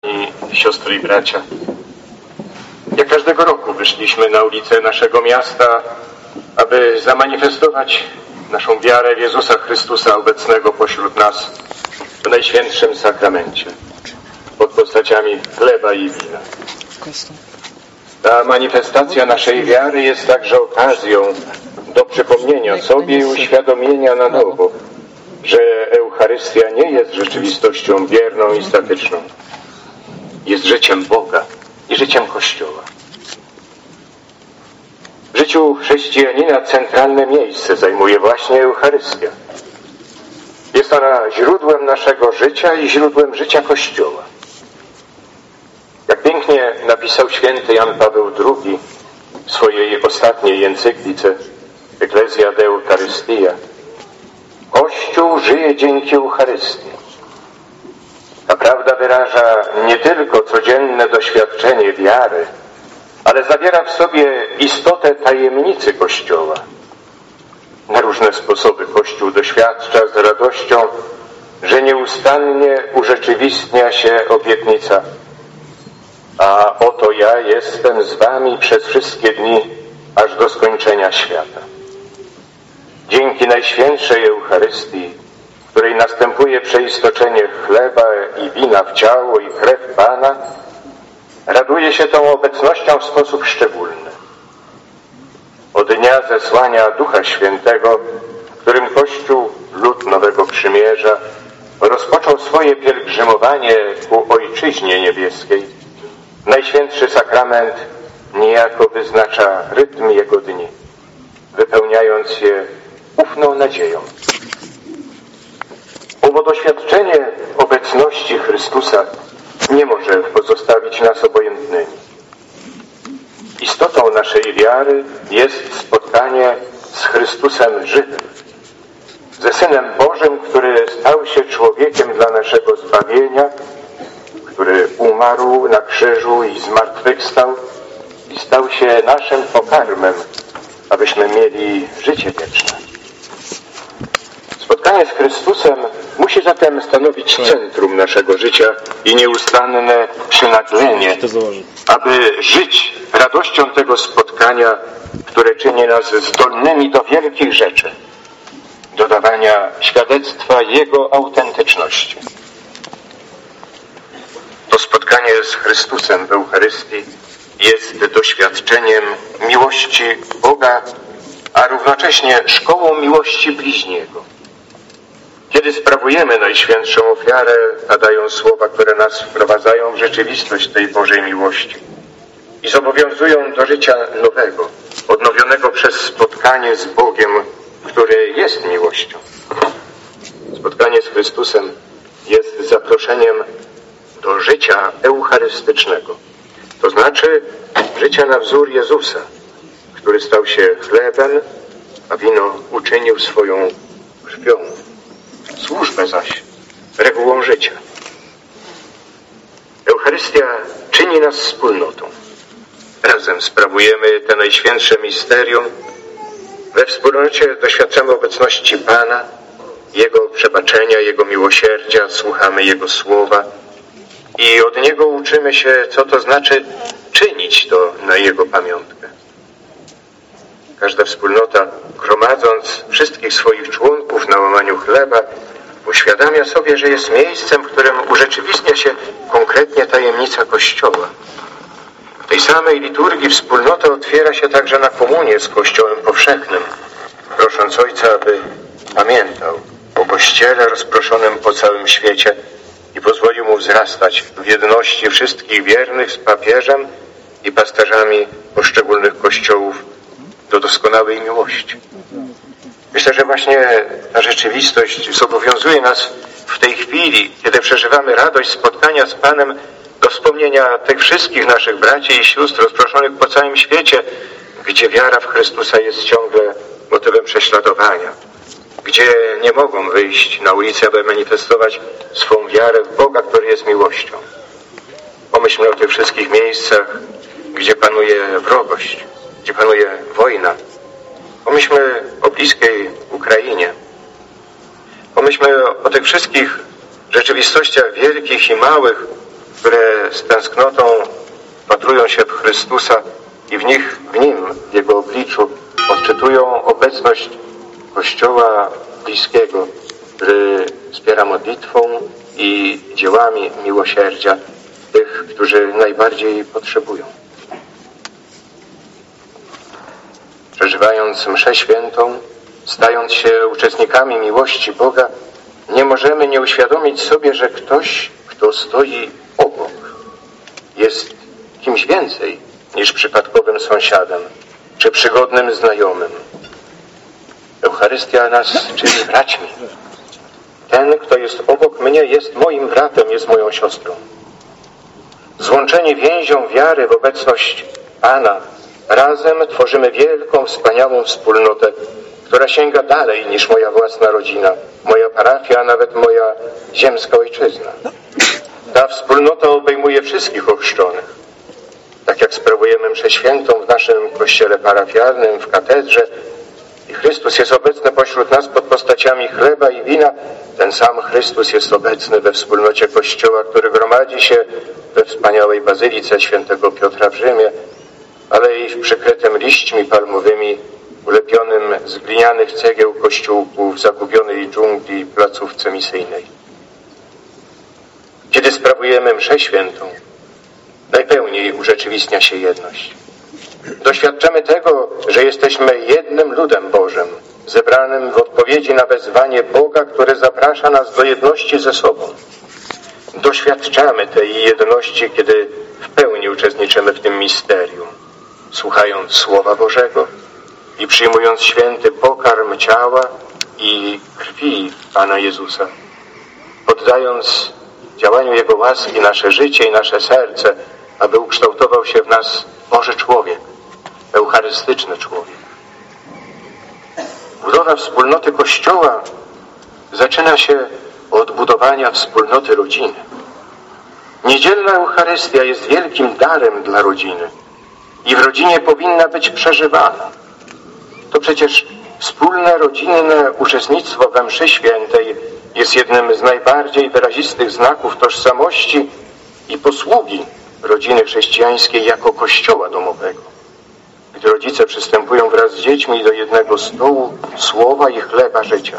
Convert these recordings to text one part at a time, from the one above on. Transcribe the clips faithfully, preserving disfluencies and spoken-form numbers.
I siostry i bracia, jak każdego roku wyszliśmy na ulicę naszego miasta, aby zamanifestować naszą wiarę w Jezusa Chrystusa obecnego pośród nas w Najświętszym Sakramencie pod postaciami chleba i wina. Ta manifestacja naszej wiary jest także okazją do przypomnienia sobie i uświadomienia na nowo, że Eucharystia nie jest rzeczywistością bierną i statyczną. Jest życiem Boga i życiem Kościoła. W życiu chrześcijanina centralne miejsce zajmuje właśnie Eucharystia. Jest ona źródłem naszego życia i źródłem życia Kościoła. Jak pięknie napisał święty Jan Paweł drugi w swojej ostatniej encyklice Ecclesia de Eucharistia, Kościół żyje dzięki Eucharystii. Ta prawda wyraża nie tylko codzienne doświadczenie wiary, ale zawiera w sobie istotę tajemnicy Kościoła. Na różne sposoby Kościół doświadcza z radością, że nieustannie urzeczywistnia się obietnica: a oto ja jestem z wami przez wszystkie dni, aż do skończenia świata. Dzięki Najświętszej Eucharystii, w której następuje przeistoczenie chleba i wina w ciało i krew Pana, raduje się tą obecnością w sposób szczególny. Od dnia zesłania Ducha Świętego, w którym Kościół, lud Nowego Przymierza, rozpoczął swoje pielgrzymowanie ku Ojczyźnie Niebieskiej, Najświętszy Sakrament niejako wyznacza rytm Jego dni, wypełniając je ufną nadzieją. Owo doświadczenie obecności Chrystusa nie może pozostawić nas obojętnymi. Istotą naszej wiary jest spotkanie z Chrystusem żywym, ze Synem Bożym, który stał się człowiekiem dla naszego zbawienia, który umarł na krzyżu i zmartwychwstał i stał się naszym pokarmem, abyśmy mieli życie wieczne. Spotkanie z Chrystusem musi zatem stanowić centrum naszego życia i nieustanne przynaglenie, aby żyć radością tego spotkania, które czyni nas zdolnymi do wielkich rzeczy, do dawania świadectwa Jego autentyczności. To spotkanie z Chrystusem w Eucharystii jest doświadczeniem miłości Boga, a równocześnie szkołą miłości bliźniego. Kiedy sprawujemy Najświętszą Ofiarę, padają słowa, które nas wprowadzają w rzeczywistość tej Bożej miłości i zobowiązują do życia nowego, odnowionego przez spotkanie z Bogiem, który jest miłością. Spotkanie z Chrystusem jest zaproszeniem do życia eucharystycznego, to znaczy życia na wzór Jezusa, który stał się chlebem, a wino uczynił swoją krwią. Służbę zaś regułą życia. Eucharystia czyni nas wspólnotą. Razem sprawujemy te najświętsze misterium. We wspólnocie doświadczamy obecności Pana, Jego przebaczenia, Jego miłosierdzia, słuchamy Jego słowa i od Niego uczymy się, co to znaczy czynić to na Jego pamiątkę. Każda wspólnota, gromadząc wszystkich swoich członków na łamaniu chleba, uświadamia sobie, że jest miejscem, w którym urzeczywistnia się konkretnie tajemnica Kościoła. W tej samej liturgii wspólnota otwiera się także na komunię z Kościołem powszechnym, prosząc Ojca, aby pamiętał o Kościele rozproszonym po całym świecie i pozwolił mu wzrastać w jedności wszystkich wiernych z papieżem i pasterzami poszczególnych kościołów do doskonałej miłości. Myślę, że właśnie ta rzeczywistość zobowiązuje nas w tej chwili, kiedy przeżywamy radość spotkania z Panem, do wspomnienia tych wszystkich naszych braci i sióstr rozproszonych po całym świecie, gdzie wiara w Chrystusa jest ciągle motywem prześladowania, gdzie nie mogą wyjść na ulicę, aby manifestować swą wiarę w Boga, który jest miłością. Pomyślmy o tych wszystkich miejscach, gdzie panuje wrogość, gdzie panuje wojna. Pomyślmy o bliskiej Ukrainie. Pomyślmy o tych wszystkich rzeczywistościach wielkich i małych, które z tęsknotą wpatrują się w Chrystusa i w nich, w Nim, w Jego obliczu odczytują obecność Kościoła bliskiego, który wspiera modlitwą i dziełami miłosierdzia tych, którzy najbardziej potrzebują. Przeżywając mszę świętą, stając się uczestnikami miłości Boga, nie możemy nie uświadomić sobie, że ktoś, kto stoi obok, jest kimś więcej niż przypadkowym sąsiadem czy przygodnym znajomym. Eucharystia nas czyni braćmi. Ten, kto jest obok mnie, jest moim bratem, jest moją siostrą. Złączeni więzią wiary w obecność Pana, razem tworzymy wielką, wspaniałą wspólnotę, która sięga dalej niż moja własna rodzina, moja parafia, a nawet moja ziemska ojczyzna. Ta wspólnota obejmuje wszystkich ochrzczonych. Tak jak sprawujemy mszę świętą w naszym kościele parafialnym, w katedrze i Chrystus jest obecny pośród nas pod postaciami chleba i wina, ten sam Chrystus jest obecny we wspólnocie Kościoła, który gromadzi się we wspaniałej bazylice świętego Piotra w Rzymie, ale i w przykrytym liśćmi palmowymi, ulepionym z glinianych cegieł kościółku w zagubionej dżungli placówce misyjnej. Kiedy sprawujemy mszę świętą, najpełniej urzeczywistnia się jedność. Doświadczamy tego, że jesteśmy jednym ludem Bożym, zebranym w odpowiedzi na wezwanie Boga, który zaprasza nas do jedności ze sobą. Doświadczamy tej jedności, kiedy w pełni uczestniczymy w tym misterium, słuchając Słowa Bożego i przyjmując święty pokarm ciała i krwi Pana Jezusa, poddając działaniu Jego łaski nasze życie i nasze serce, aby ukształtował się w nas Boży człowiek, eucharystyczny człowiek. Budowa wspólnoty Kościoła zaczyna się od budowania wspólnoty rodziny. Niedzielna Eucharystia jest wielkim darem dla rodziny i w rodzinie powinna być przeżywana. To przecież wspólne rodzinne uczestnictwo we mszy świętej jest jednym z najbardziej wyrazistych znaków tożsamości i posługi rodziny chrześcijańskiej jako kościoła domowego. Gdy rodzice przystępują wraz z dziećmi do jednego stołu, słowa i chleba życia.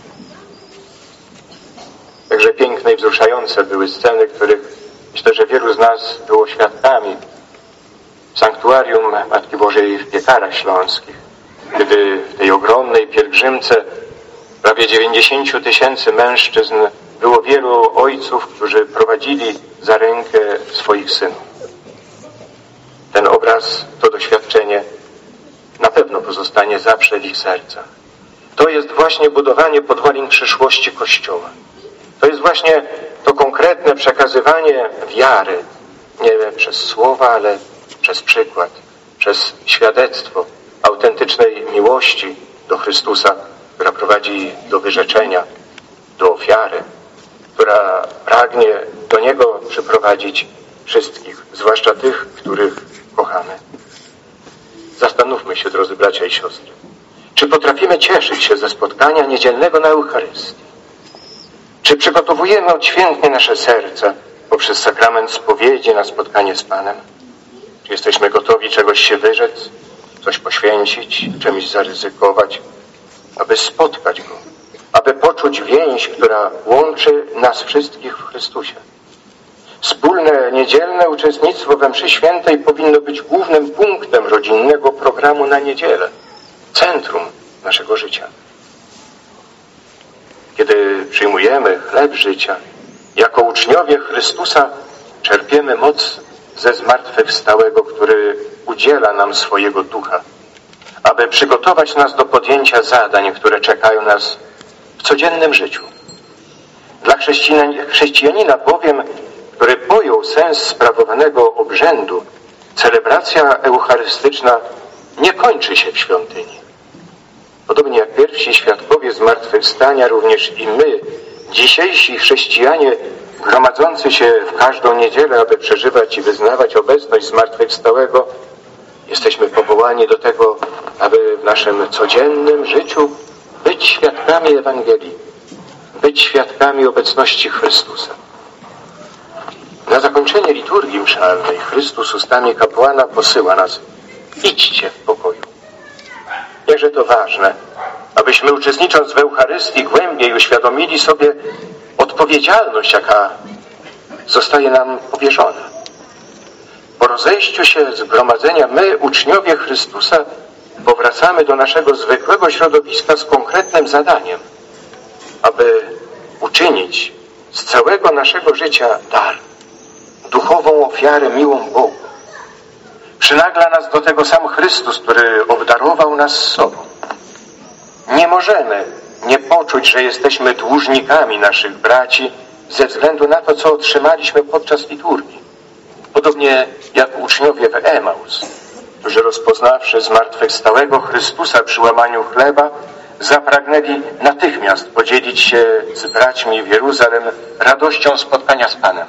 Także piękne i wzruszające były sceny, których myślę, że wielu z nas było świadkami w sanktuarium Matki Bożej w Piekarach Śląskich, kiedy w tej ogromnej pielgrzymce prawie dziewięćdziesięciu tysięcy mężczyzn było wielu ojców, którzy prowadzili za rękę swoich synów. Ten obraz, to doświadczenie na pewno pozostanie zawsze w ich sercach. To jest właśnie budowanie podwalin przyszłości Kościoła. To jest właśnie to konkretne przekazywanie wiary, nie przez słowa, ale przez przykład, przez świadectwo autentycznej miłości do Chrystusa, która prowadzi do wyrzeczenia, do ofiary, która pragnie do Niego przyprowadzić wszystkich, zwłaszcza tych, których kochamy. Zastanówmy się, drodzy bracia i siostry, czy potrafimy cieszyć się ze spotkania niedzielnego na Eucharystii? Czy przygotowujemy odświętnie nasze serca poprzez sakrament spowiedzi na spotkanie z Panem? Czy jesteśmy gotowi czegoś się wyrzec, coś poświęcić, czymś zaryzykować, aby spotkać Go, aby poczuć więź, która łączy nas wszystkich w Chrystusie? Wspólne niedzielne uczestnictwo we mszy świętej powinno być głównym punktem rodzinnego programu na niedzielę, centrum naszego życia. Kiedy przyjmujemy chleb życia, jako uczniowie Chrystusa czerpiemy moc ze zmartwychwstałego, który udziela nam swojego ducha, aby przygotować nas do podjęcia zadań, które czekają nas w codziennym życiu. Dla chrześcijanina bowiem, który pojął sens sprawowanego obrzędu, celebracja eucharystyczna nie kończy się w świątyni. Podobnie jak pierwsi świadkowie zmartwychwstania, również i my, dzisiejsi chrześcijanie, gromadzący się w każdą niedzielę, aby przeżywać i wyznawać obecność zmartwychwstałego, jesteśmy powołani do tego, aby w naszym codziennym życiu być świadkami Ewangelii, być świadkami obecności Chrystusa. Na zakończenie liturgii mszalnej Chrystus ustami kapłana posyła nas: idźcie w pokoju. Jakże to ważne, abyśmy uczestnicząc w Eucharystii głębiej uświadomili sobie odpowiedzialność, jaka zostaje nam powierzona. Po rozejściu się zgromadzenia my, uczniowie Chrystusa, powracamy do naszego zwykłego środowiska z konkretnym zadaniem, aby uczynić z całego naszego życia dar, duchową ofiarę miłą Bogu. Przynagla nas do tego sam Chrystus, który obdarował nas sobą. Nie możemy nie poczuć, że jesteśmy dłużnikami naszych braci ze względu na to, co otrzymaliśmy podczas liturgii. Podobnie jak uczniowie w Emaus, którzy rozpoznawszy zmartwychwstałego Chrystusa przy łamaniu chleba, zapragnęli natychmiast podzielić się z braćmi w Jeruzalem radością spotkania z Panem.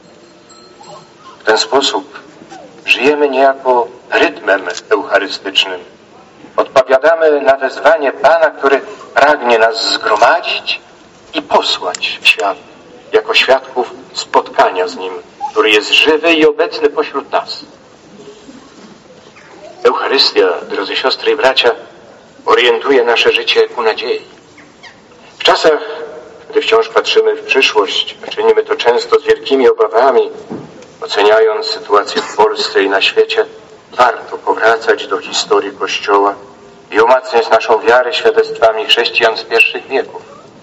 W ten sposób żyjemy niejako rytmem eucharystycznym. Odpowiadamy na wezwanie Pana, który pragnie nas zgromadzić i posłać w świat jako świadków spotkania z Nim, który jest żywy i obecny pośród nas. Eucharystia, drodzy siostry i bracia, orientuje nasze życie ku nadziei. W czasach, gdy wciąż patrzymy w przyszłość, a czynimy to często z wielkimi obawami, oceniając sytuację w Polsce i na świecie, warto powracać do historii Kościoła i umacniać naszą wiarę świadectwami chrześcijan z pierwszych wieków.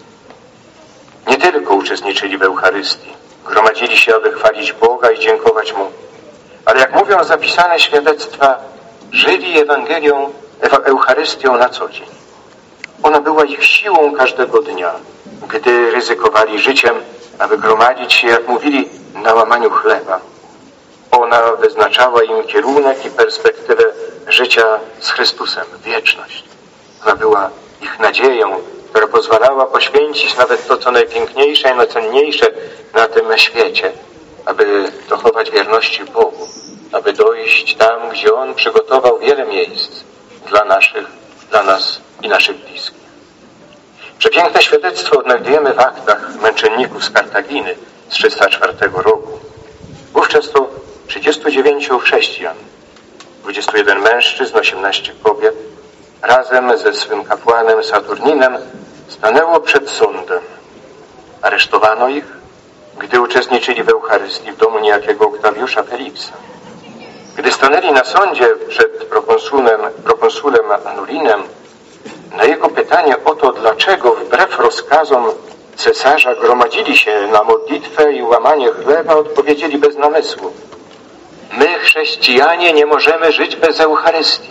Nie tylko uczestniczyli w Eucharystii, gromadzili się, aby chwalić Boga i dziękować Mu, ale jak mówią zapisane świadectwa, żyli Ewangelią, Eucharystią na co dzień. Ona była ich siłą każdego dnia, gdy ryzykowali życiem, aby gromadzić się, jak mówili, na łamaniu chleba. Ona wyznaczała im kierunek i perspektywę życia z Chrystusem, wieczność. Ona była ich nadzieją, która pozwalała poświęcić nawet to, co najpiękniejsze i najcenniejsze na tym świecie, aby dochować wierności Bogu, aby dojść tam, gdzie On przygotował wiele miejsc dla naszych, dla nas i naszych bliskich. Przepiękne świadectwo odnajdujemy w aktach męczenników z Kartaginy z trzysta czwartego roku. Wówczas to trzydziestu dziewięciu chrześcijan, dwudziestu jeden mężczyzn, osiemnaście kobiet, razem ze swym kapłanem Saturninem stanęło przed sądem. Aresztowano ich, gdy uczestniczyli w Eucharystii w domu niejakiego Oktawiusza Feliksa. Gdy stanęli na sądzie przed prokonsulem, prokonsulem Anulinem, na jego pytanie o to, dlaczego wbrew rozkazom cesarza gromadzili się na modlitwę i łamanie chleba, odpowiedzieli bez namysłu: my, chrześcijanie, nie możemy żyć bez Eucharystii.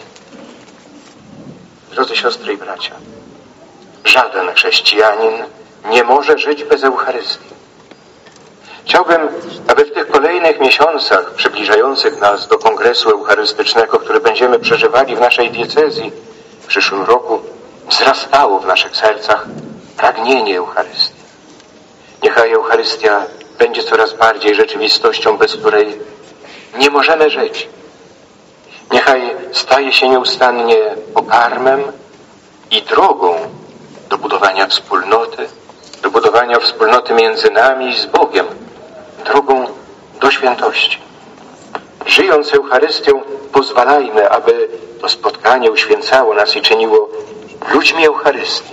Drodzy siostry i bracia, żaden chrześcijanin nie może żyć bez Eucharystii. Chciałbym, aby w tych kolejnych miesiącach przybliżających nas do kongresu eucharystycznego, który będziemy przeżywali w naszej diecezji w przyszłym roku, wzrastało w naszych sercach pragnienie Eucharystii. Niechaj Eucharystia będzie coraz bardziej rzeczywistością, bez której nie możemy żyć. Niechaj staje się nieustannie pokarmem i drogą do budowania wspólnoty, do budowania wspólnoty między nami i z Bogiem, drogą do świętości. Żyjąc Eucharystią, pozwalajmy, aby to spotkanie uświęcało nas i czyniło ludźmi Eucharystii.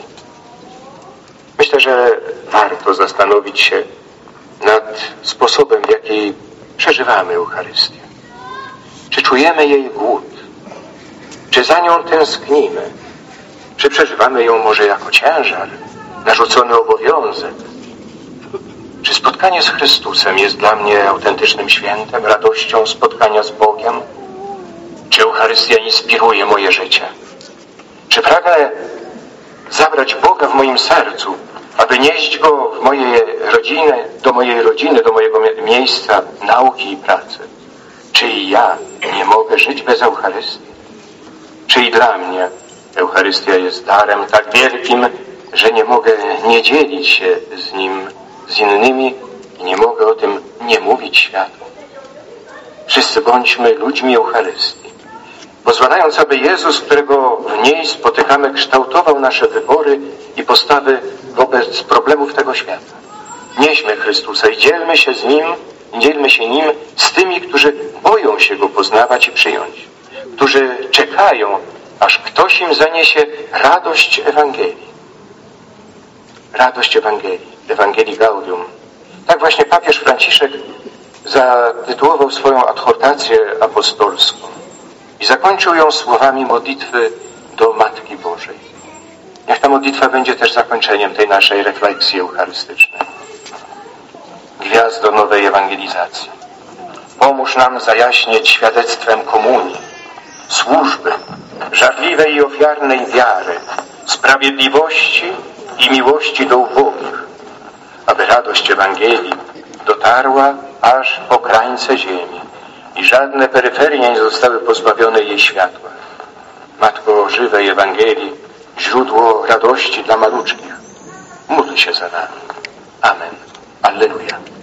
Myślę, że warto zastanowić się nad sposobem, w jaki przeżywamy Eucharystię. Czy czujemy jej głód? Czy za nią tęsknimy? Czy przeżywamy ją może jako ciężar, narzucony obowiązek? Czy spotkanie z Chrystusem jest dla mnie autentycznym świętem, radością spotkania z Bogiem? Czy Eucharystia inspiruje moje życie? Czy pragnę zabrać Boga w moim sercu, aby nieść Go w mojej rodziny, do mojej rodziny, do mojego miejsca nauki i pracy? Czy i ja nie mogę żyć bez Eucharystii? Czy i dla mnie Eucharystia jest darem tak wielkim, że nie mogę nie dzielić się z Nim, z innymi i nie mogę o tym nie mówić światu? Wszyscy bądźmy ludźmi Eucharystii, pozwalając, aby Jezus, którego w niej spotykamy, kształtował nasze wybory i postawy wobec problemów tego świata. Nieśmy Chrystusa i dzielmy się z Nim Dzielmy się nim z tymi, którzy boją się go poznawać i przyjąć, którzy czekają, aż ktoś im zaniesie radość Ewangelii. Radość Ewangelii, Ewangelii Gaudium. Tak właśnie papież Franciszek zatytułował swoją adhortację apostolską i zakończył ją słowami modlitwy do Matki Bożej. Niech ta modlitwa będzie też zakończeniem tej naszej refleksji eucharystycznej. Gwiazdo nowej ewangelizacji, pomóż nam zajaśnieć świadectwem komunii, służby, żarliwej i ofiarnej wiary, sprawiedliwości i miłości do ubogich, aby radość Ewangelii dotarła aż po krańce ziemi i żadne peryferie nie zostały pozbawione jej światła. Matko żywej Ewangelii, źródło radości dla maluczkich, módl się za nami. Amen. Alleluja.